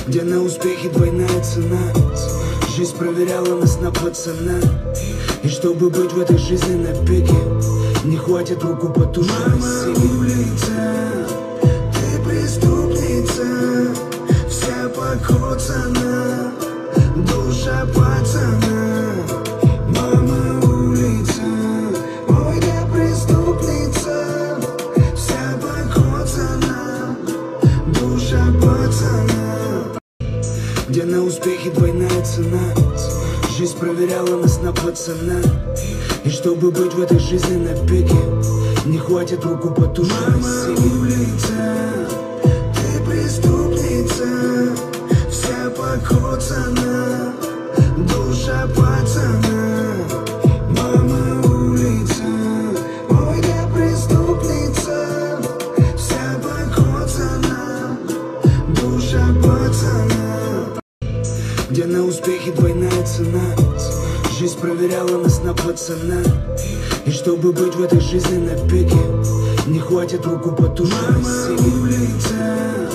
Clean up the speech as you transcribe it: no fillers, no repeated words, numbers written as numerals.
где на успехи двойная цена. Жизнь проверяла нас на пацана, и чтобы быть в этой жизни на пике, не хватит руку потушить. Мама улица, ты преступница, вся покоцана, душа пацана. Мама улица, ой, я преступница, вся покоцана, душа пацана. Где на успехи двойная цена. Жизнь проверяла нас на пацана, и чтобы быть в этой жизни на пике, не хватит руку потушить. Мама улица, ты преступница, вся покоцана, душа пацана. Мама улица, ой, я преступница, вся покоцана, душа пацана. Где на успехи двойная цена. Жизнь проверяла нас на пацана, и чтобы быть в этой жизни на пике, не хватит руку потушить. Мама улица,